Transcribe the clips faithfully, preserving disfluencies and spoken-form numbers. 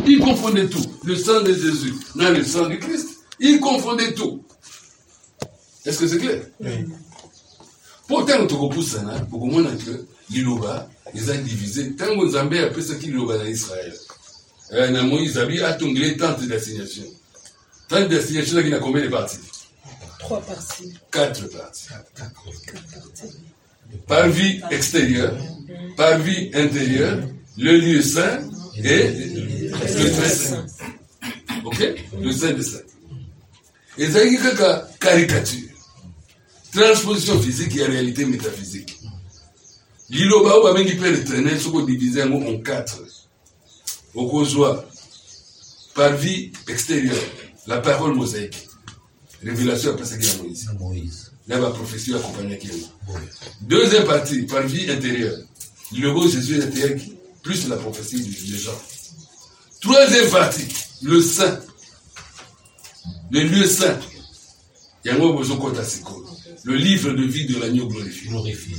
Ils confondaient tout. Le sang de Jésus, non, le sang du Christ. Ils confondaient tout. Est-ce que c'est clair? Oui. Pourtant, on te repousse ça, pour que moi, l'Iloba, ils ont divisé. Tant que vous avez appelé ce qu'il l'Iloba dans Israël. Euh, Moïse a dit, à ton gré, tant d'assignation. Tant d'assignation, il y a combien de parties? Trois parties. Quatre parties. Quatre parties. Par vie extérieure, par vie intérieure, le lieu saint et le très saint. Ok? Le saint de saint. Et ça, il y a une caricature. Transposition physique et réalité métaphysique. L'Iloba, on va même peut traîner, ce qu'on divise en quatre. Au causoir, par vie extérieure, la parole mosaïque. Révélation après ça qu'il y a Moïse. Moïse. Là, la prophétie accompagnée qui est là. Deuxième partie, par vie intérieure. Le mot Jésus intérieur, plus la prophétie de Jean. Troisième partie, le saint. Le lieu saint. Il y a un mot besoin contre le livre de vie de l'agneau glorifié. glorifié.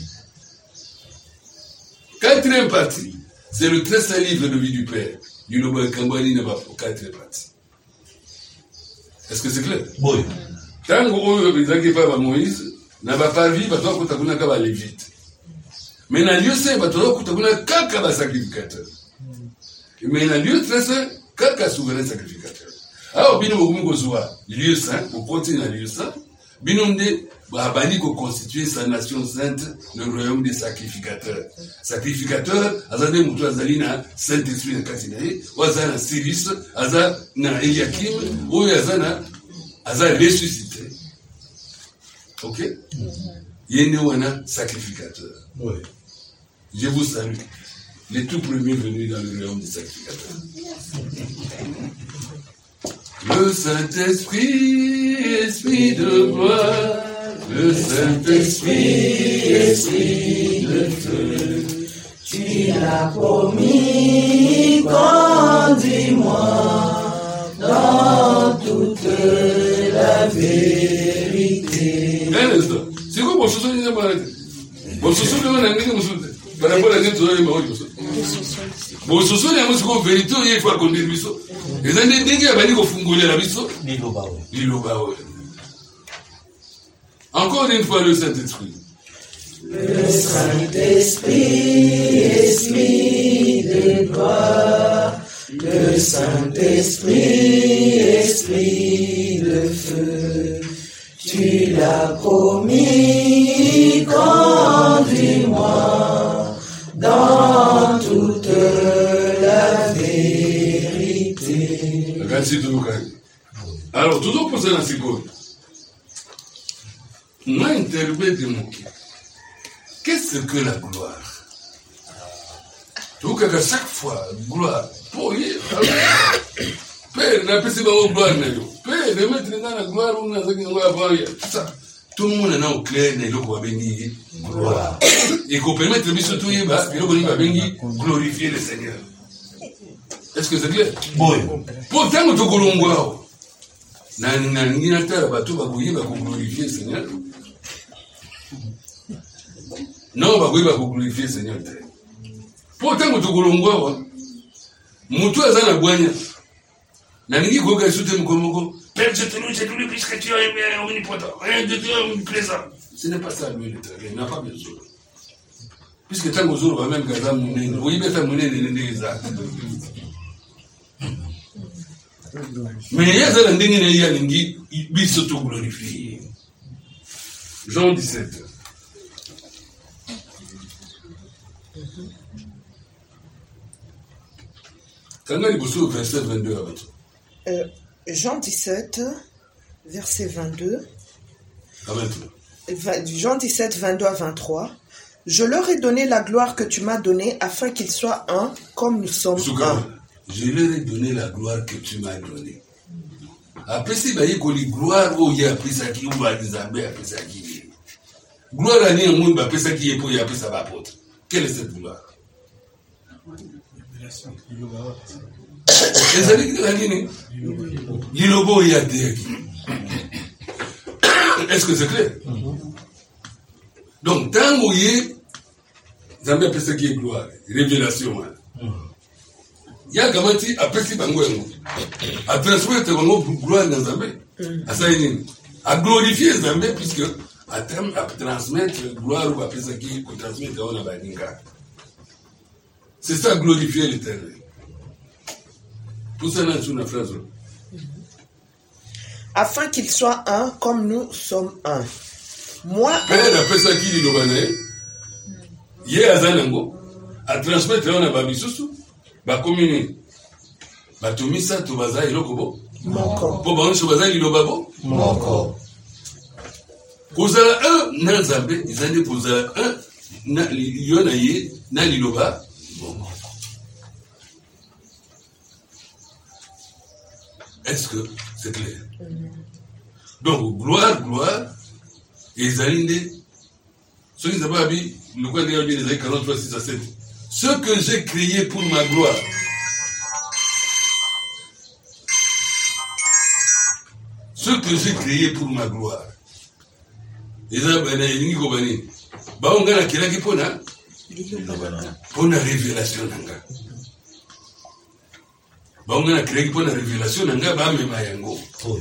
Quatrième partie, c'est le très saint livre de vie du Père. Du Lobo Kambani n'est pas pour quatrième partie. Est-ce que c'est clair? Oui. Tant que vous avez pas Moïse, n'a pas vie, parce que vous avez pas Lévite. Mais dans le lieu saint, vous avez pas sacrificateur. Mais dans le lieu très saint, quelqu'un souverain sacrificateur. Alors, bien au lieu saint, vous continuez dans le lieu saint, bien on dit, Babani ko constituer sa nation sainte, le royaume des sacrificateurs. Sacrificateurs, azade mutu azalina Saint-Esprit na katinae, wazana Siris, aza na Eliakim, ou azana aza ressuscité. Ok? Yene wana sacrificateur. Oui. Je vous salue. Les tout premiers venus dans le royaume des sacrificateurs. Le Saint-Esprit, Esprit de gloire, le Saint-Esprit, Esprit de feu, tu l'as promis, conduis-moi dans toute la vérité. Un instant. C'est quoi mon chouchou? Mon chouchou, mon chouchou, par rapport à cette soirée, mon chouchou. Mon chouchou, il y a une vérité, il faut conduire le biseau. Et ça, il y a une fungolé la biseau. L'Iloba, oui. Encore une fois, le Saint-Esprit. Le Saint-Esprit, Esprit de gloire. Le Saint-Esprit, Esprit de feu. Tu l'as promis, conduis-moi dans toute la vérité. Merci de nous. Alors, toujours pour ça, dans ces codes. Moi, interprète de mon cœur. Qu'est-ce que la gloire? Donc, à chaque fois, gloire, pour y Père, n'a pas de gloire, Père, de mettre dans la gloire, on a dit gloire, ça. Tout le monde a au clair, n'est pas béni, gloire. Et qu'on peut mettre surtout, il va béni, glorifier le Seigneur. Est-ce que c'est clair? Oui. Pourtant, nous te colombo. N'a pas terre, bateau, va glorifier le Seigneur. Non, va glorifier le Seigneur. Pourtant, nous te colombo. Moutou a la boigne. N'a ni goga soute mkomoko. Père, je te loue, je te loue, puisque tu es omnipotent. Rien de toi, omniprésent. Ce n'est pas ça, lui, le terrain. Il n'a pas besoin. Puisque tant que jour, va même garder mon nez. Vous voyez, mettre mon nez dans les actes. Mais il y a ça, il y a un qui il s'auto-glorifie. Jean dix-sept. Quand il y a verset vingt-deux à vingt-trois. Euh, Jean dix-sept, verset vingt-deux. À vingt-trois. Jean dix-sept, vingt-deux à vingt-trois. Je leur ai donné la gloire que tu m'as donnée afin qu'ils soient un comme nous sommes un. Je leur ai donné la gloire que tu m'as donnée. Après, si vous avez la gloire, il y a appris ça qui ou Elisabeth a appris ça qui est. Gloire à un monde, appris ça qui est pour y appeler ça apôtre. Quelle est cette gloire? L'Ilobo y a des. Est-ce que c'est clair? Donc, tant que vous y êtes, vous avez appelé ça qui est gloire, révélation. ya gamati apesi bango yango a transmettre bango gloire na Nzambe asa nini a glorifier Nzambe puisque a terme a transmettre gloire ou apesa qui ko transmettre on a baninga. C'est ça glorifier l'Éternel. Tout ça dans une phrase. Afin qu'il soit un comme nous sommes un. Moi Père apesa qui dit lobane ye azanango a transmettre on a babisusu ba commune ba tomisa to baza iloko bo moko po ba onso baza liloba bo moko kozala un na Nzambe izande kozala un na yona ye na liloba bon. Est-ce que c'est clair? Mm. Donc gloire gloire et zalinde ceux qui savent bien le quoi dire bien les quarante-trois six à sept. Ce que j'ai créé pour ma gloire. Ce que j'ai créé pour ma gloire. Et là, ben, il y a une bah, on a qui l'a qui pona pour la révélation nanga. Bah, on a créé pour la révélation nanga, bah, mais mayango.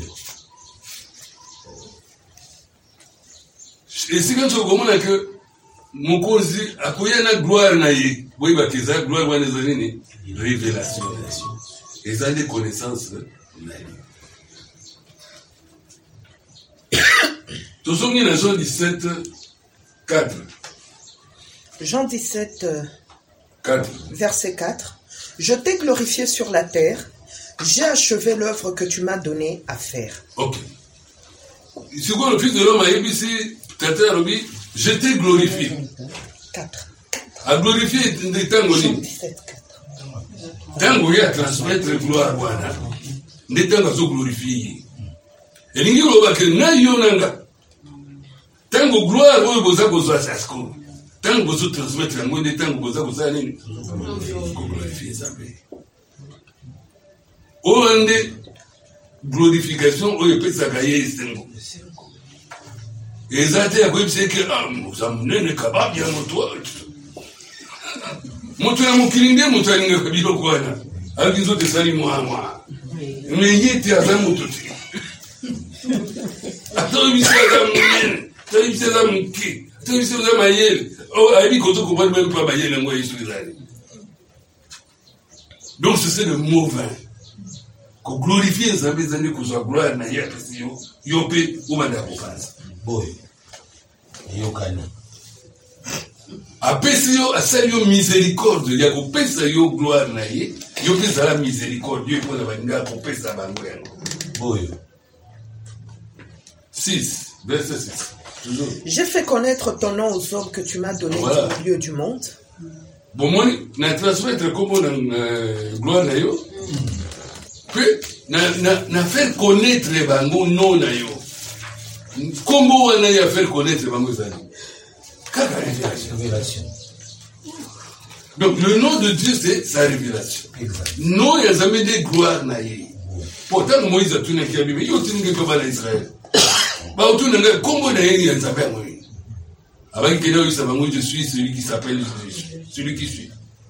Et c'est quand on comprend que mon cause a quoi la gloire naïe. Oui, bah, que ça, gloire, on est allé révélation. Et ça, des connaissances naïe. Tous sommes dans Jean dix-sept, quatre. Jean dix-sept, quatre. Verset quatre. Je t'ai glorifié sur la terre, j'ai achevé l'œuvre que tu m'as donnée à faire. Ok. C'est quoi le Fils de l'homme a ici, Tata Robi, je t'ai glorifié. quatre. A glorifié des tango. Jean dix-sept, quatre. Tango y a transmettre gloire, wana. Des tango sont glorifiés. Et l'ingi loba que na yonanga. Tango gloire, on boza boza sasko. Tango bozo transmettre en des tango boza boza nini. Glorifier Nzambe. Oande glorification o yepesa kaye isengo. Ezate ya kwebise ke ah muzamunene kababya motwa. Motwa mukilinde mutwalinga kabilo kwana. Algizo tesali mwa. Meyete azamututi. Ato biseza munene. Ato biseza muki. Ato biseza mayele. Oh abi koto ko pas même pas mayele ngwa isu izali. Donc c'est le mot vain. Ko glorifier Nzambe zani ko zo gloire na ya kasiyo yope umanda kofanza. Boy. Yokani. Apesio asalio miséricorde ya kopesa yo gloire na ye, yo pesa la miséricorde yo pona baninga kopesa bango yango. Boy. six, verset six. Toujours. J'ai fait connaître ton nom aux hommes que tu m'as donné Voilà. au milieu du monde. Bon moi na transmettre comme na gloire na yo. Puis na na na faire connaître bango non na yo. Comment on a faire connaître bango zani? Révélation. Donc le nom de Dieu c'est sa révélation. Exact. Non, il y a jamais des gloires naïe. Pourtant Moïse a tout n'a qu'à lui, il y a tout n'a qu'à pas l'Israël. Bah tout n'a qu'à comment naïe il y a s'appelle Moïse. Avant qu'il ait eu sa bango, je suis celui qui s'appelle celui qui suit.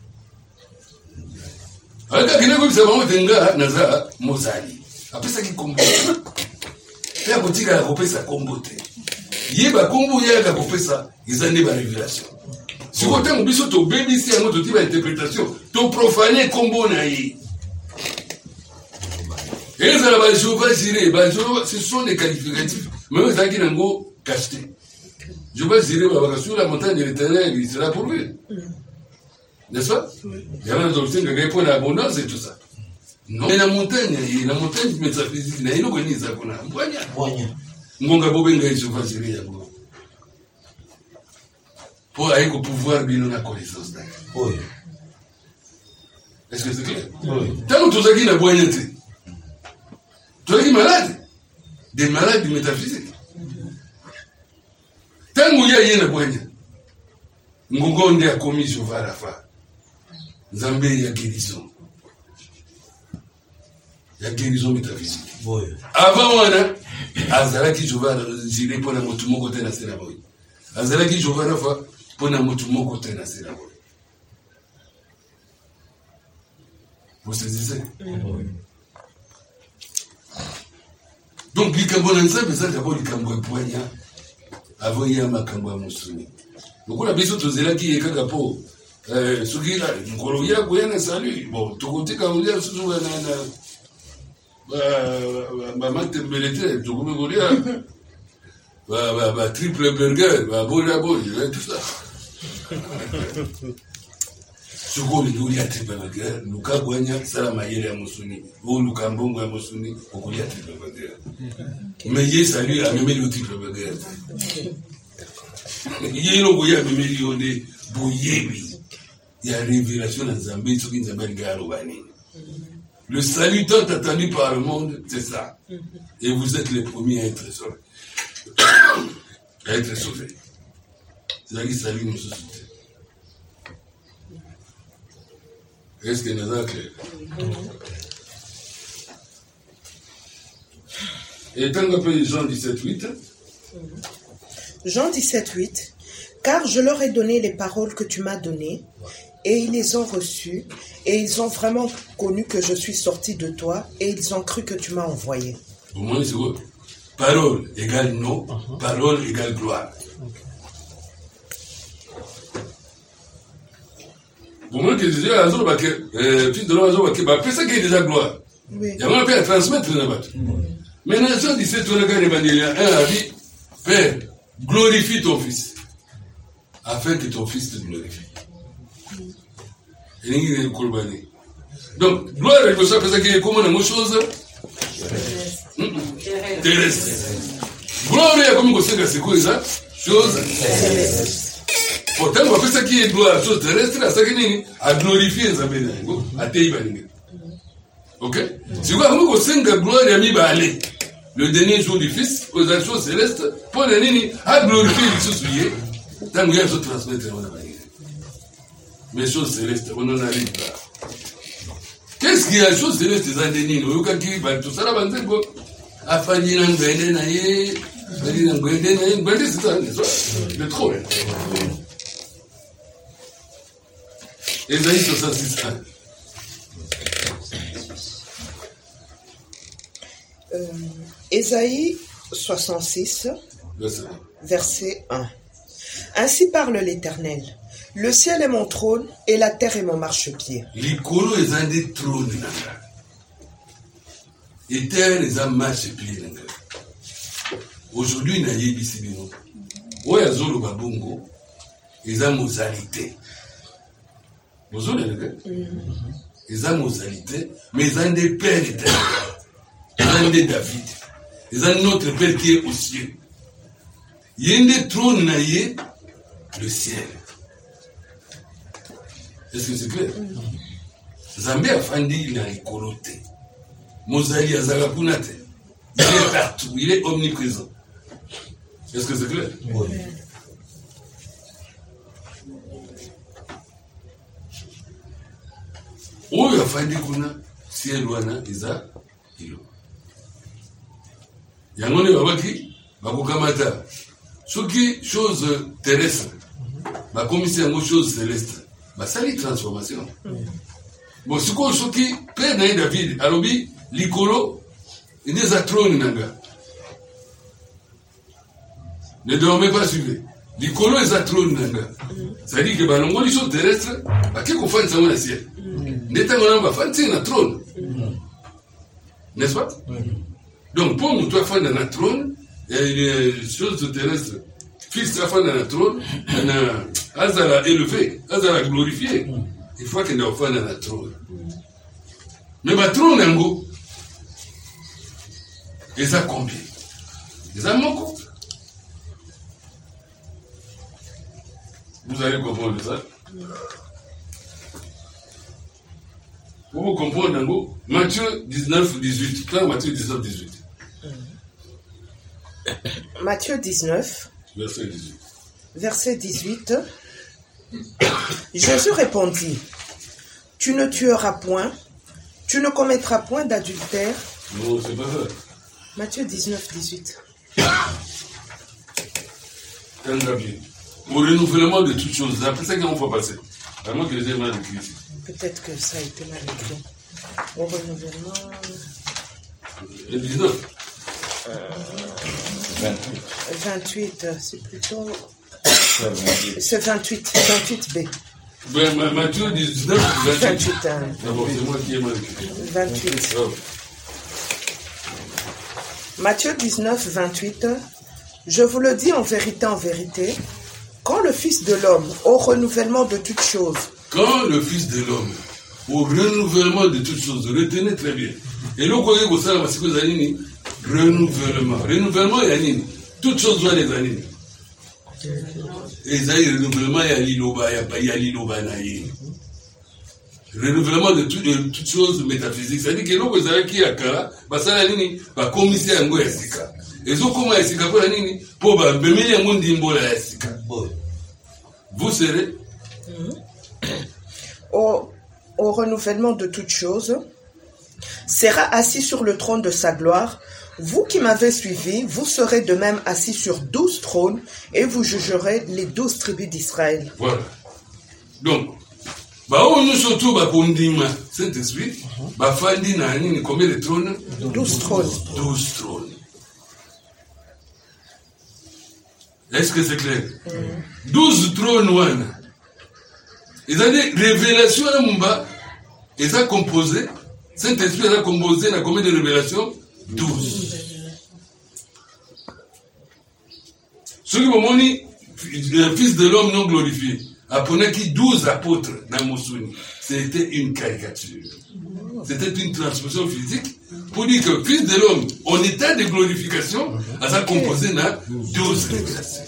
Avant qu'il ait eu sa bango, tenga naza Mozali. Après ça qui combo. Faire boutique à la copie sa comboté. Yeba kombo yaka kopesa izande ba révélation. Si côté mbiso to baby si yango to tiba interprétation, to profaner kombo na yi. Et ça va Jéhovah Jireh, ba Jéhovah ce sont des qualificatifs. Mais ça qui nango cacheté. Jéhovah Jireh va sur la montagne de l'Éternel, il sera pour lui. N'est-ce pas? Il y a un doctrine qui répond à l'abondance et tout ça. Non, mais la montagne, la montagne métaphysique, il y a une organisation qu'on a. Boigna. Ngonga bobenga Jéhovah Jireh yango. Pour aller au pouvoir bien na connaissance d'elle. Oui. Est-ce que c'est clair? Oui. Tant que tu as na boignante. Tu es malade. Des malades du métaphysique. Tant que tu as na boigna. Ngongonde a commis Jéhovah Rafa. Nzambe ya guérison. Ya guérison métaphysique. Oui. Avant wana azalaki Jéhovah Jireh pona motu moko te na sera boy. Azalaki Jéhovah Rafa pona motu moko te na sera boy. Vous saisissez? Mm. Donc, likambo nanza, mais ça d'abord likambo poignard. Avant, il y a ma kambo à Moussoni. Donc, on a besoin de cela qui est kakapo. Ce qui est là, il y a un salut. Bon, tout côté, quand on dit, c'est souvent un. Ma main température, tout comme on dit. Ma triple burger, ma boule à boule, tout ça. Ce qu'on dit, à triple burger, nous avons ça la maillère à Moussoni. Ou nous avons à Moussoni, on dit à triple burger. Mais il y a salut à même le triple burger. Il y a un goya même le bouillé, il y a révélation dans Zambie, ce qui nous appelle Garobani. Le salut tant attendu par le monde, c'est ça. Et vous êtes les premiers à être sauvés. À être sauvés. C'est ça qui salue nos sociétés. Est-ce que nous avons clair? Et tant qu'on peut Jean dix-sept huit. Jean dix-sept huit. Car je leur ai donné les paroles que tu m'as données, et ils les ont reçues, et ils ont vraiment connu que je suis sorti de toi, et ils ont cru que tu m'as envoyé. Au moins, c'est quoi? Parole égale nom, uh-huh. Parole égale gloire. Au moins, que je disais à Azor, fils de l'Azor, c'est ça qui est déjà gloire. Il y a un peu à transmettre là-bas. Maintenant, Jean dix-sept, on a gagné un a dit, Père, glorifie ton fils, afin que ton fils te glorifie. Donc, gloire, il faut savoir que c'est comme une chose terrestre. Gloire, il y a comme une chose terrestre. Pourtant, on va faire ça qui est gloire, chose terrestre, à ça qui est à glorifier, à Teibaning. Ok? Si vous avez une chose gloire, il y a mis aller. Le dernier jour du fils, aux choses célestes, pour les nini, à glorifier les choses souillées, tant qu'il y a se transmettre. Mais choses célestes, on n'en arrive pas. Qu'est-ce qu'il y a des choses célestes, les andénines? Au cas qui va tout ça, là, on dit quoi? A fallu n'en gagner, n'aille, fallu n'en gagner, n'aille, gagner, c'est ça, c'est le trop, hein. Ésaïe soixante-six un. Euh, Ésaïe soixante-six, verset un. Ainsi parle l'Éternel. Le ciel est mon trône et la terre est mon marchepied. L'ikolo est un des trônes. Et terre est un marchepied. Aujourd'hui, il y a des bisibino. Où est Zolo Babungo? Ils ont mosalité. Vous avez vu? Ils ont mosalité, mais ils ont des pères éternels. Ils ont des David. Ils ont notre père qui est aux cieux. Il y a des trônes, le ciel. Est-ce que c'est clair? Zambé a fandi, il a écoloté. Mozali a zagapunate. Il est partout, il est omniprésent. Est-ce que c'est clair? Oui. Où il a fandi kuna, ciel wana, isa, ilo. Yangone babaki, bakukamata. Ce qui, chose terrestre, ma commission aux choses célestes. Bah, ça, les transformations. Mm. Bon, ce qu'on ce qui, Père David, Alobi, l'Icolo, il des atrones, nanga. Ne dormez pas suivre. L'Icolo est atrones, nanga. Ça dit que, bah, l'on les choses terrestres, bah, qu'est-ce qu'on fait, ça, on a ciel. N'étant qu'on va faire, c'est un trône. N'est-ce pas? Donc, pour nous, toi, faire dans un trône, il y a des choses terrestres. Fils la fin dans le trône, Azara élevé, Azara glorifié. Il faut qu'il y ait un enfant dans le trône. Mais le trône, Nango, ils ont combien? Ils ont beaucoup. Vous allez comprendre ça? Pour vous comprendre, Nango, Matthieu dix-neuf dix-huit. Quand Matthieu dix-neuf dix-huit. Matthieu dix-neuf. Verset dix-huit. Verset dix-huit. Jésus répondit, tu ne tueras point, tu ne commettras point d'adultère. Non, c'est pas ça. Matthieu dix-neuf dix-huit. Au renouvellement de toutes choses, après ça qu'on va passer. À moins que les gens mal écrit. Peut-être que ça a été mal écrit. Au renouvellement. Le dix-neuf. Euh, vingt-huit. vingt-huit, c'est plutôt. C'est vingt-huit, vingt-huit B. Ben, Matthieu dix-neuf, vingt-huit. vingt-huit. Hein. D'abord, c'est moi qui ai marqué. vingt-huit. Oh. Matthieu dix-neuf, vingt-huit. Je vous le dis en vérité, en vérité, quand le Fils de l'homme, au renouvellement de toutes choses. Quand le Fils de l'homme, au renouvellement de toutes choses, retenez très bien. Et là, vous vous savez, c'est que vous avez renouvellement. Renouvellement, il y a nini. Toutes choses doivent les années. Et ça, le renouvellement, il y a l'iloba, il y a l'iloba naïe. Renouvellement de, tout, de toutes choses métaphysiques. C'est-à-dire que là, vous avez qui a kala, bah ça, la nini, bah commissaire à ngoi sika. Et ça, comment sika pour la nini, pour bah, béminer un monde d'imbola ya sika. Vous serez au, au renouvellement de toutes choses, sera assis sur le trône de sa gloire. Vous qui m'avez suivi, vous serez de même assis sur douze trônes et vous jugerez les douze tribus d'Israël. Voilà. Donc, bah on nous surtout bah kondima Saint-Esprit, bah fandi na nini combien de trônes? douze trônes. douze trônes. Est-ce que c'est clair? Mm. douze trônes wana. Ils ont dit révélation à Mumba, ils ont composé, Saint-Esprit a composé dans combien de révélations? douze. Ce qui m'a dit, le Fils de l'homme non glorifié, apprenait qu'il douze apôtres dans Mousouni. C'était une caricature. C'était une transposition physique pour dire que le Fils de l'homme, en état de glorification, a composé dans douze révélations.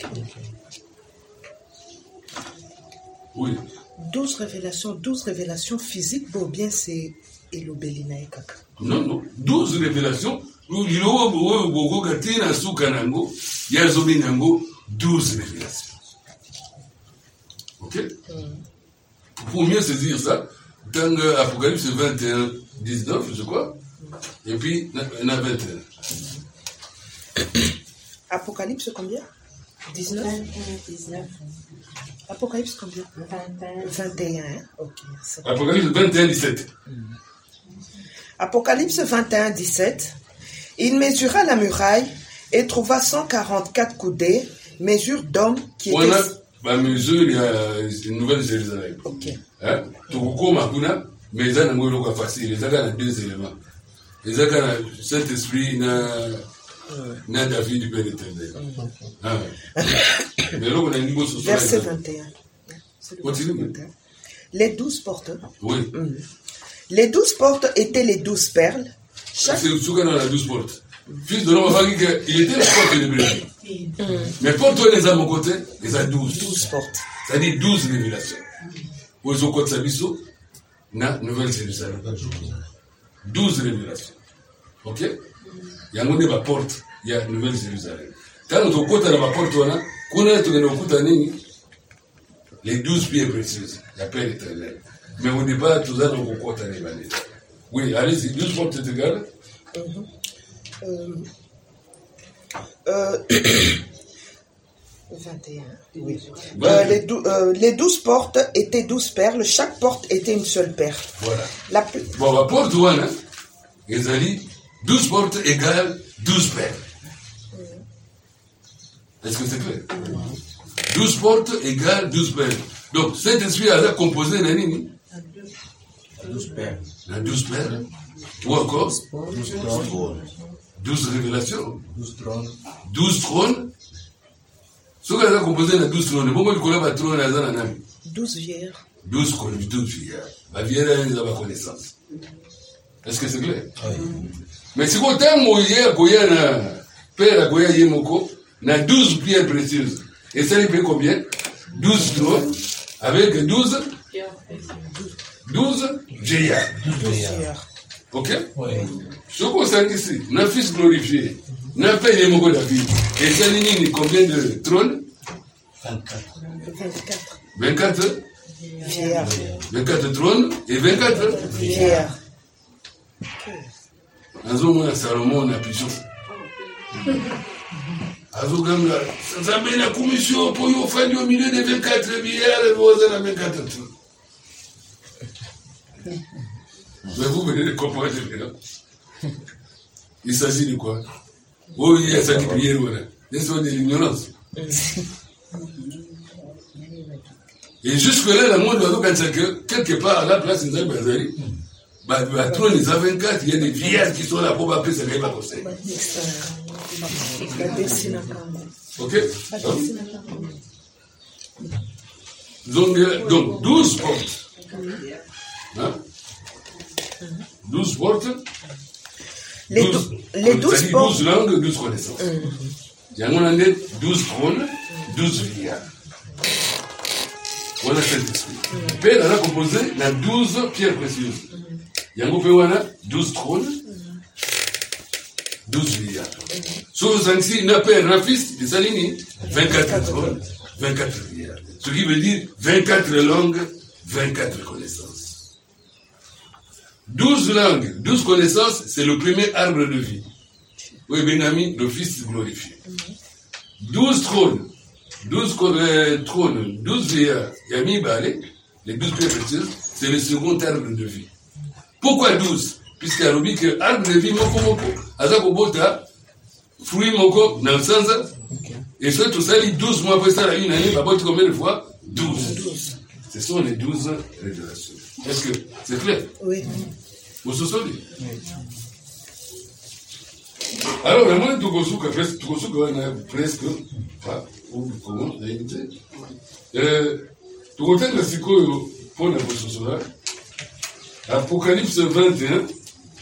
Oui. douze révélations, douze révélations physiques, bon bien c'est Elobelina et Kaka. Non, non. douze révélations. Il y a douze révélations. Ok? Mm. Pour mieux saisir ça, dans Apocalypse vingt et un, dix-neuf, je crois, et puis il y en a vingt et un. Apocalypse combien? dix-neuf? vingt et un, dix-neuf. Apocalypse combien? vingt et un. Ok. Apocalypse vingt et un, dix-sept. Mm. Apocalypse vingt et un, dix-sept. Il mesura la muraille et trouva cent quarante-quatre coudées, mesure d'homme qui on était... a la mesure, il y a une nouvelle Jérusalem. Ok. Hein? Tout Makuna, mais ils ont un peu facile. Ils ont deux éléments. Ils ont le Saint-Esprit, na David du Père éternel. Mais là, on a un niveau social. Verset vingt et un. Continue. Les douze portes. Oui. Mm. Les douze portes étaient les douze perles. Chaque... C'est ce qu'on a la douze portes. Fils de l'homme a dit qu'il était le porte de Brésil. Mm. Mais porte les à mon côté, ils ont douze. douze portes. C'est-à-dire douze révélations. Où ils ont côté Sabiso, na Nouvelle Jérusalem. douze révélations. Ok? Il y a un monde de porte, il y a Nouvelle Jérusalem. Quand on côté de la porte, on a, qu'on a tout dans côté de les douze pierres précieuses, la paix éternelle. Mais au départ, tout ça, on a côté de la oui, allez-y, douze portes c'est égal. Mm-hmm. Euh, euh, vingt et un. Oui. Euh, les, dou, euh, les douze portes étaient douze perles. Chaque porte était une seule perle. Voilà. La plus... Bon, la porte, voilà. Ils ont dit douze portes égale douze perles. Mm. Est-ce que c'est clair? Mm. douze portes égale douze perles. Donc, cet esprit a composé la nini? douze perles. La douze perles. Ou encore? douze trônes. douze révélations. douze trônes. douze trônes. Ce qu'on a composé dans douze trônes, pourquoi il collègue à trône à Zananami? douze vierges. douze vierges. La vierge, elle a la connaissance. Est-ce que c'est clair? Oui. Mais si vous avez un Goya, Père Goya Yemoko, na douze pierres précieuses. Et ça, il fait combien? douze trônes, avec douze, douze vieillards. douze vieillards. Ok? Oui. Ce qu'on sait ici, n'a fils glorifié, n'a pas Yemoko David. Et ça, il y a combien de trônes? vingt-quatre. vingt-quatre. vingt-quatre? Vieillards. vingt-quatre trônes et vingt-quatre? Vieillards. Azo mwana Salomon na pigeon. Azo ganga, ça met la commission pour y faire au milieu de vingt-quatre vieillards et vous avez vingt-quatre trônes. Mais vous venez de comprendre maintenant. Il s'agit de quoi? Oh, il y a ça qui prière, voilà. C'est de l'ignorance. Et jusque-là, la monde doit penser que quelque part à la place des Bazari, bah, bah, trop les A vingt-quatre, il y a des vieillards qui sont là pour appeler ça, pas comme ça. Ok? Donc, donc, douze portes. Hein? douze portes. Les douze, les douze portes. douze langues, douze connaissances. Il y a un douze trônes, douze vieillards. Voilà cet esprit. Père a composé la douze pierres précieuses. Il y a un douze trônes, douze vieillards. Sur le il n'a pas un fils, des alignés, vingt-quatre trônes, vingt-quatre vieillards. Ce qui veut dire vingt-quatre langues, vingt-quatre connaissances. douze langues, douze connaissances, c'est le premier arbre de vie. Oui, Benami, le fils glorifié. douze trônes. douze euh, trônes, douze vieillards, Yami Balé, les douze pierres précieuses, c'est le second arbre de vie. Pourquoi douze? Puisqu'il y a dit que arbre de vie, moko moko, azako bota, fruit moko, nansanza, et ce tout ça, les douze mois après ça, la une année, va botter combien de fois? douze. Ce sont les douze révélations. Est-ce que c'est clair? Oui. Vous vous souvenez? Alors, le monde de Togosuka, Togosuka, on a presque, enfin, comment, on a évité. Togosuka, c'est quoi, pour la Togosuka? Apocalypse vingt et un,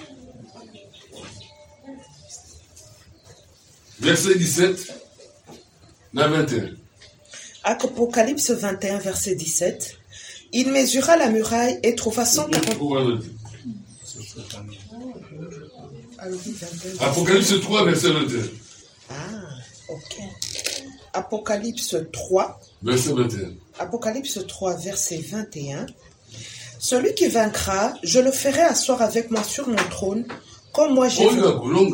verset dix-sept, na vingt et un. Apocalypse vingt et un, verset dix-sept. Il mesura la muraille et trouva cent quarante. Apocalypse trois, verset vingt et un. Ah, ok. Apocalypse trois. Verset vingt et un. Apocalypse trois, verset vingt et un. Celui qui vaincra, je le ferai asseoir avec moi sur mon trône, comme moi j'ai vaincu.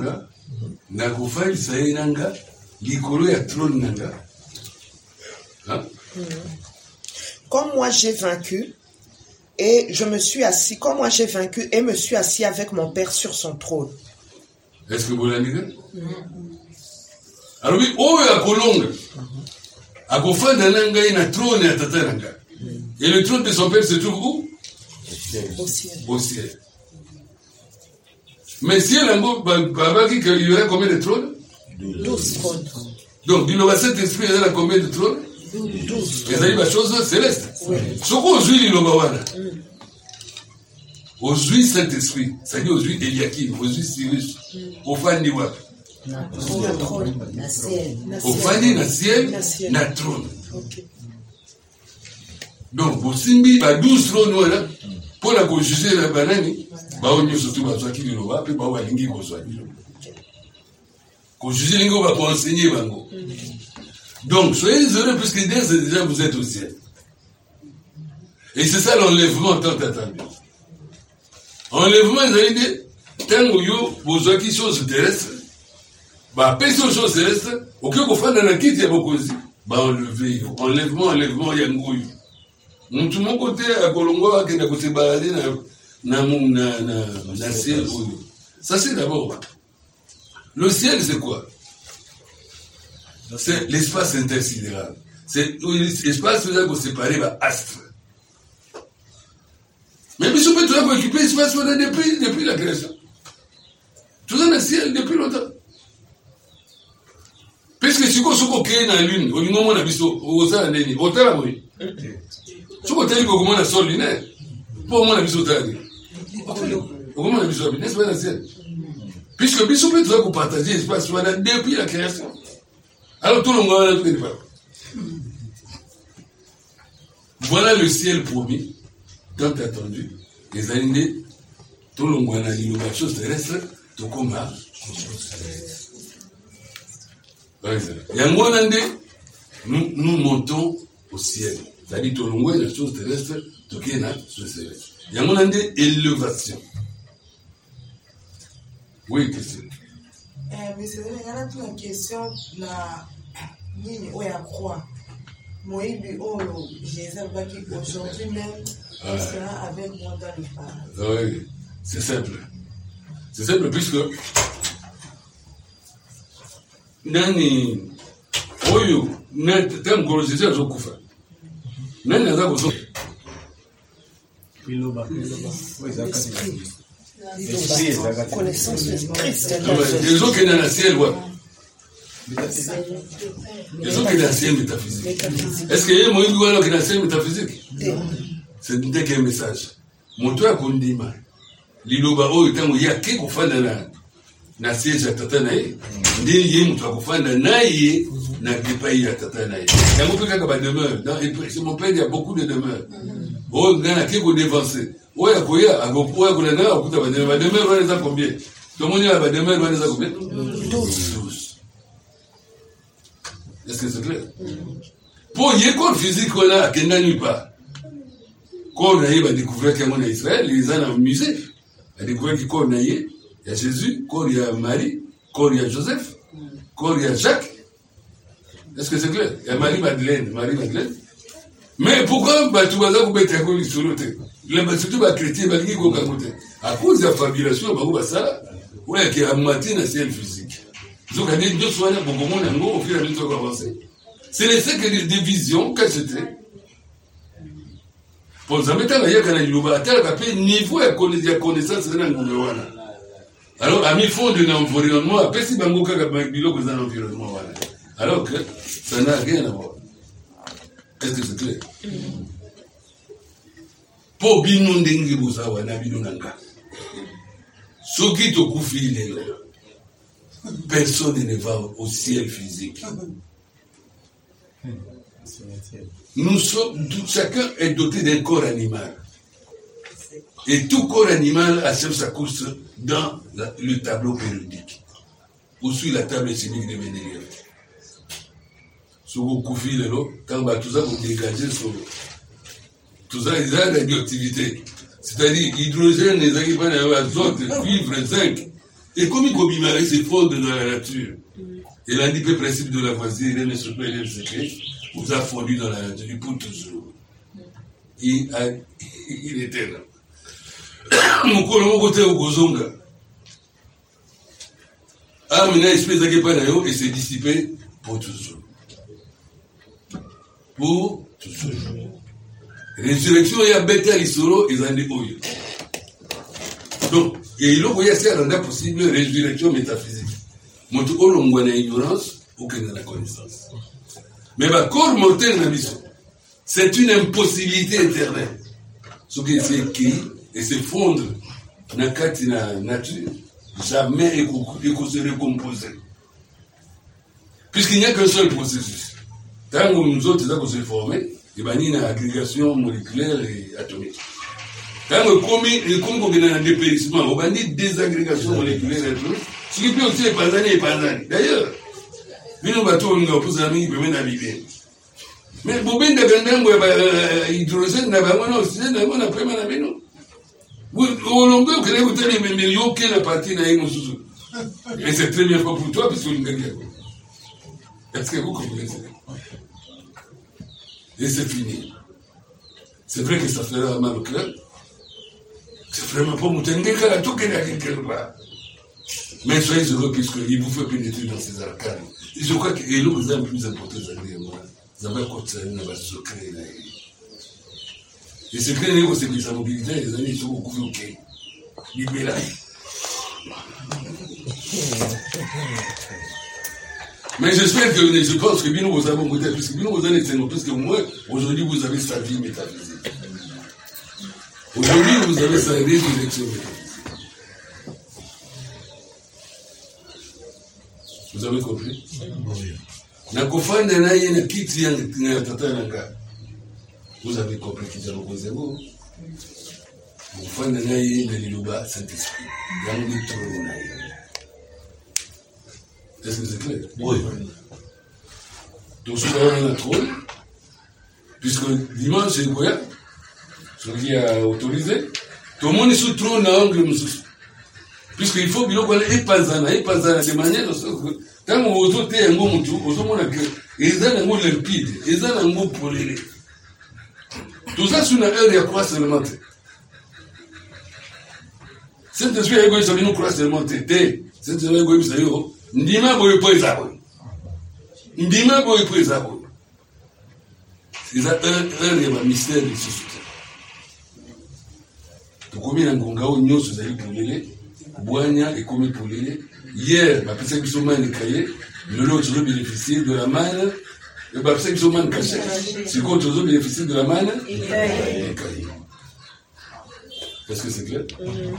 Comme moi j'ai vaincu, et je me suis assis, comme moi j'ai vaincu, et me suis assis avec mon Père sur son trône. Est-ce que vous l'avez dit? Alors oui, oh, il y a Kolonga. À Kofa d'Ananga, il y a un trône à Tataranga. Et le trône de son Père se trouve où? Au ciel. Au ciel. Mais si il y a il y aura combien de trônes? Douze trônes. Donc, du cet esprit, il y a combien de trônes? Douze. Il y a des choses célestes. Oui. Ce qu'on joue, il y a aujourd'hui, cet esprit, ça dit aujourd'hui Eliakim, aujourd'hui Cyrus, au Fandi Wap. Au Fandi na ciel, na trône. Donc, au Simbi, à douze trônes, voilà, pour la juger la banane, bah, on y surtout, bah, qui le voit, puis bah, on va l'ingi, qu'on soit. Qu'on juger l'ingo, bah, pour enseigner, bango. Donc, soyez heureux, puisque c'est déjà, vous êtes au ciel. Et c'est ça l'enlèvement tant attendu. Enlèvement, ils ont dit, tant que vous, vous avez des choses terrestres, bah, pas ces choses terrestres, au cas où vous faites dans la quitte, il y a beaucoup de bah, enlever, enlèvement, enlèvement, il y a un gouille. Mon tout mon côté, à Colombo, à Kenya, côté baladé, na, na, na, na, na, ciel, ça c'est d'abord. Le ciel, c'est quoi? C'est l'espace intersidéral. C'est l'espace où il faut séparer par astre. Mais si on peut toujours occuper l'espace depuis, depuis la création. Tout ça dans le ciel depuis longtemps. Puisque si on est dans la lune, au moment où on a vu ça, on a vu ça, on a vu ça. Si on a vu comment on a sol lunaire, pour moi on a vu ça, on a vu ça. Comment on a vu ça, c'est pas dans le ciel. Puisque si on peut toujours partager l'espace depuis la création. Alors tout le monde a vu ça. Voilà le ciel promis, tant attendu. Les années, tout le monde a dit la chose terrestre, tout comme ça. Et en Guanandé, nous, nous montons au ciel. C'est-à-dire tout le monde la chose terrestre, tout qui est là, sur céleste. Et en Guanandé, élévation. Oui, question. Eh, mais c'est vrai, il y a toute une question, la ligne où il y a croix. Moi, Jésus aujourd'hui même, il sera avec moi dans le paradis. Oui. C'est simple. C'est simple puisque nani oyo na tam kolosisi azokufa nani aza kozo Biloba. Connaissance de Christ. les autres qui sont dans le ciel, ouais. Les autres qui sont dans le ciel métaphysique. Est-ce qu'il y a un moyen qui est dans le ciel métaphysique? C'est un message. Mon toit a condamné. Liloba o itango ya ke kufanda na na siège ya tata na ye. Ndi ye mutu akufanda na ye na kepai ya tata na ye. Yango pe kaka ba demeure. Dans chez mon père il y a beaucoup de demeures. Oh ngana ke ko dévancer. Oya koya agopoya kuna na okuta ba demeure. Ba demeure wana za combien? Tout le monde a ba demeure wana za combien? douze. Est-ce que c'est clair? Pour y école physique wana akenda nulle part. Quand on a découvert qu'il y a en Israël, les gens ont musée. On a découvert qu'il y a Jésus, qu'il y a Marie, qu'il y a Joseph, qu'il y a Jacques. Est-ce que c'est clair? Il y a Marie-Madeleine, Marie-Madeleine. Mais pourquoi tu vas vous mettre à cause de l'autre? Surtout les chrétiens, à cause de la fabulation, ça, ouais, qui a maté dans le ciel physique. Donc, il y a deux soirs, beaucoup de monde, au fur et à mesure qu'on avance. C'est les secrets de division, qu'est-ce que c'était? Pour ça, maintenant, il y a un niveau de connaissance de l'environnement. Alors, à mi fond de l'environnement, après, si vous avez un bilo dans l'environnement, alors que ça n'a rien à voir. Est-ce que c'est clair? Pour bien nous dengue, vous savez, on a bien nanga. Ce qui te confie, personne ne va au ciel physique. Nous sommes, tout, chacun est doté d'un corps animal. Et tout corps animal achève sa course dans la, le tableau périodique. Où suit la table chimique de Mendeleïev. Sur vos couffis, quand tout ça vous dégagez sur tout ça, il y a la radioactivité. C'est-à-dire hydrogène, les agrippants, azote, cuivre, zinc. Et comme il se fondent dans la nature. Et l'indipé principe de la voisine, il ne se peut pas secret. Vous a fondu dans la nature pour toujours. Il, a, il était là. Mon côté au Gozonga. Ah, mais l'espèce de et s'est dissipé pour toujours. Pour toujours. Résurrection, il y a bête à l'isolo, ils en déboulent. Donc, et il y a ce qui possible, résurrection métaphysique. Mon tout on a ignorance, aucune la connaissance. Mais le corps mortel dans l'histoire, c'est une impossibilité éternelle. Ce qui est écrit et se fondre dans la nature, jamais il peut se recomposer. Puisqu'il n'y a qu'un seul processus. Tant que nous autres, nous se former, il y a une agrégation moléculaire et atomique. Tant que comme on a un dépérissement, on a une désagrégation moléculaire et atomique, ce qui peut aussi être pas années et pas années. D'ailleurs, nous bateau nous opposons à nous, nous naviguer. Mais pour bien de hydrogène, nous avons oxygène, nous avons après nous. Au long de que vous avez mais il y a aucune partie dans nous sous. Et c'est très bien pour toi parce que vous gagnez. Est-ce que vous comprenez? Et c'est fini. C'est vrai que ça fera mal au cœur. C'est vraiment pas mon tengue à tout qu'il y a quelque part. Mais soyez heureux puisqu'il vous fait pénétrer dans ces arcanes. Je crois que les loups sont plus importants que moi. Vous avez un côté de la secret. Les secrets, c'est que sa mobilité, les amis, sont beaucoup bloqués. Libérés. Mais j'espère que, je pense que bien vous avez un côté, puisque bien vous avez un parce que moi, aujourd'hui, vous avez sa vie métaphysique. Aujourd'hui, vous avez sa résurrection métaphysique. Vous avez compris? Nakofanda na yeye na kiti ya tata nanga. Vous avez compris qu'il y a le Kozego. Nakofanda na yeye na liluba Saint-Esprit. Yangi trop na yeye. Est-ce que c'est clair? Oui. Donc ce qu'on a trop, puisque dimanche c'est quoi? Celui qui a autorisé. Tout le monde est sous trop dans l'angle monsieur. Puisqu'il faut bien qu'on ait pas zana, et pas zana de manière tant que vous êtes un bon tout, vous avez que ils ont un mot limpide, ils ont un mot poléré. Tout ça sur une heure et à quoi seulement. Saint-Esprit est égoïste, nous croit seulement tété. Saint-Esprit est égoïste, ndima boye po ezabo. Ndima boye po ezabo. C'est ça un des mystères de ce soutien. Donc comme il y a un gongao nyos vous allez polele, boigna et comme polele. Hier, ma personne qui sont mal cahier, le lot je bénéficier de la manne. Le ma personne qui sont mal caché. C'est quand je bénéficier de la manne. Est-ce que c'est clair?